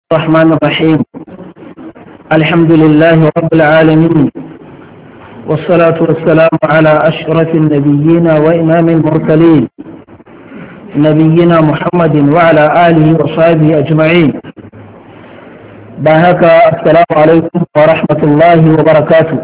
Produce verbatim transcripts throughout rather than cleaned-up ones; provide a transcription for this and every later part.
الرحمن الرحيم. الحمد لله رب العالمين، والصلاة والسلام على أشرف النبيين وإمام المرسلين نبينا محمد وعلى آله وصحبه أجمعين. باهك السلام عليكم ورحمة الله وبركاته.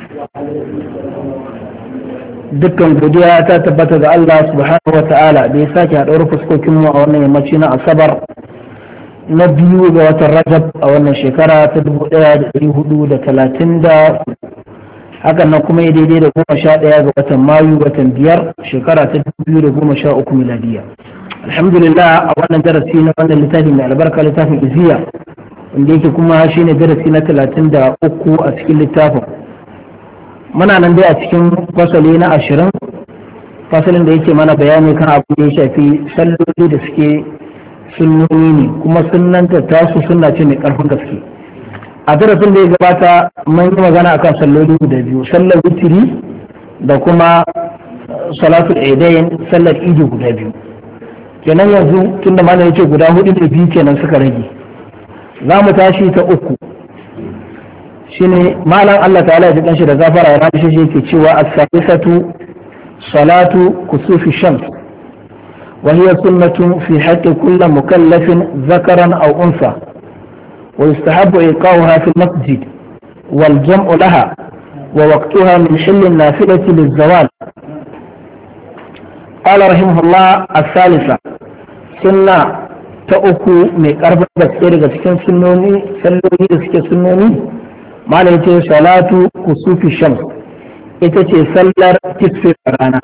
dukkan godiya ta tabbata ga Allah subhanahu wa ta'ala da ya sake haɗuwar fuskokinmu a wannan yammaci na asabar na biyu ga watan rajab a wannan shekara ta dubu ɗaya da ɗari hudu da talatin da hakan nan kuma ya daidai da goma sha ɗaya ga watan mayu watan biyar shekara ta dubu biyu da goma sha uku miladiya. Alhamdulillah, a wannan darasi na wannan littafi mai albarka littafin iziya wanda yake kuma shine darasi na talatin da uku a cikin littafin. Muna nan dai a cikin fasali na ashirin, fasalin da yake mana bayani kan abu da ya shafi salloli da suke sunnoni ne kuma sunnanta tasu sunna ce mai karfin gaske. A darasin da ya gabata mun yi magana akan salloli guda biyu, sallar witiri da kuma salatul aidain, sallar idi guda biyu. Kenan yanzu tunda mana yace guda hudu da biyu kenan suka rage, za mu tashi ta uku. Shine malam Allah ta'ala ya jikan shi da gafara ya rabu shi yake cewa as-salisatu salatu kusufi shams wa hiya sunnatun fi haqqi kulli mukallafin zakaran aw unsa wa yustahabbu iqamuha fi al-masjid wal jam'u laha wa waqtuha min hill an-nafilati liz-zawal. Qala rahimahullah as-salisa sunna ta uku mai karfin gaske daga cikin sunnoni salloli da suke sunnoni malai ce salatu kusufi shams, ita ce sallar kisfewar rana.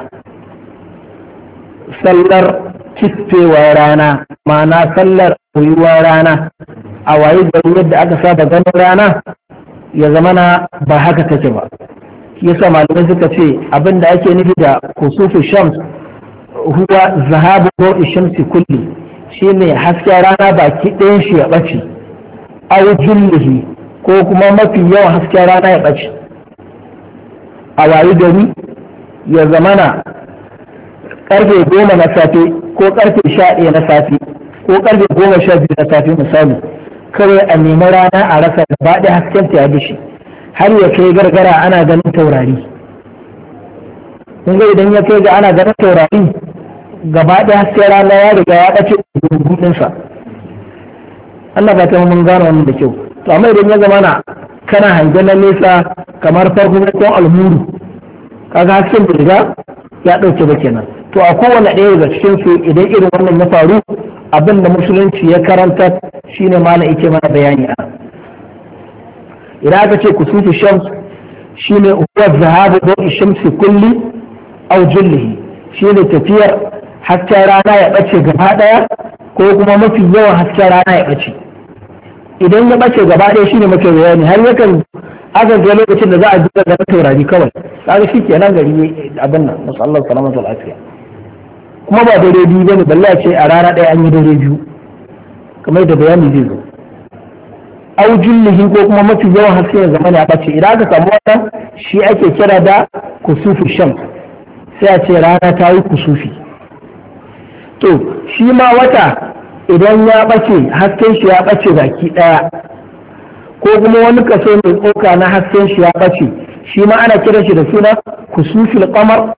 Sallar kisfewar rana ma'ana sallar koyuwar rana a waye gari yadda aka saba ganin rana ya zama na ba haka take ba. Yasa malamai suka ce abin da ake nufi da kusufi shams huwa zahabu ko shamsi kulli, shine hasken rana baki ɗayan shi ya ɓace au jullihi ko kuma mafi yawan hasken rana ya ɓace a wayi gari ya zamana ƙarfe goma na safe ko ƙarfe sha ɗaya na safe ko ƙarfe goma sha biyu na safe misali, kawai a nemi rana a rasa gaba ɗaya hasken ta ya dishi har ya kai gargara ana ganin taurari. kun ga idan ya kai ga ana ganin taurari gaba ɗaya hasken rana ya riga ya ɓace gudunsa. Allah ba ta mun gano wannan da kyau. To amma idan ya zama na kana hangen na nesa kamar farko ko almuru, kaga hasken da riga ya dauke ba kenan. To a kowane ɗaya daga cikin su idan irin wannan ya faru, abin da musulunci ya karanta shine malam yake mana bayani a idan aka ce kusufu shams shine huwa zahabu dawi shamsi kulli aw jullihi, shine tafiyar hasken rana ya bace gaba daya ko kuma mafi yawan hasken rana ya bace. Idan ya bace gaba ɗaya shine mace bayani har yakan aka ga lokacin da za a duba ga taurari kawai, kaga shi kenan gari abin nan masu Allah salamatu lafiya. Kuma ba dare biyu bane, balle ce a rana ɗaya an yi dare biyu kamar da bayani zai zo. Au jullihi ko kuma mafi yawan haske ya zama ya bace, idan aka samu wannan shi ake kira da kusufu shams, sai a ce rana ta yi kusufi. To shi ma wata idan ya ɓace hasken shi ya ɓace baki ɗaya ko kuma wani kaso mai tsoka na hasken shi ya ɓace, shi ma ana kiran shi da suna kusufil qamar.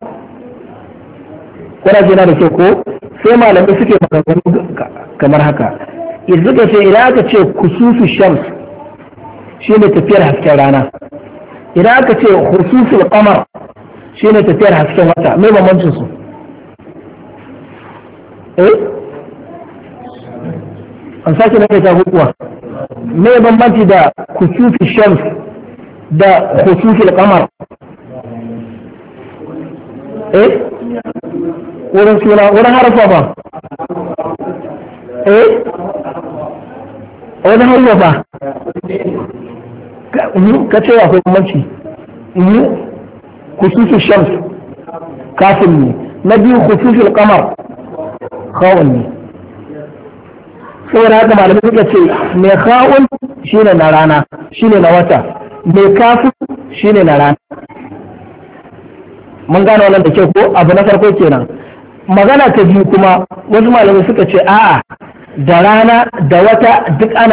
kuna jina da ke ko sai malamai suke maganganu kamar haka. Yanzu ka ce idan aka ce kusufi shams shi ne tafiyar hasken rana, idan aka ce kusufil qamar shi ne tafiyar hasken wata, mai bambancin su? eh an sake na kai ta kuwa me bambanci da kusufi shams da kusufi al-qamar? eh wurin suna wurin harfa ba eh wani harfa ba ka ce akwai bambanci. kusufi shams kafin ne, na biyu kusufi al-qamar kawun ne. saboda haka malamai suka ce mai kawun shine na rana shine na wata, mai kafu shine na rana. mun gane wannan da kyau ko? Abu na farko kenan. Magana ta biyu kuma wasu malamai suka ce a'a da rana da wata duk ana